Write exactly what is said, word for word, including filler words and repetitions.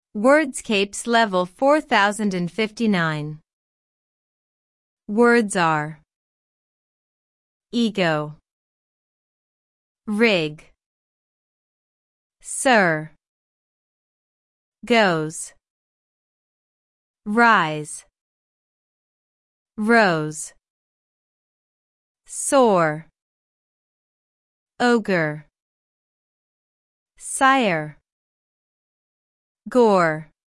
Wordscapes level four thousand fifty-nine. Words are ego, rig, sir, goes, rise, rose, soar, ogre, sire, gore.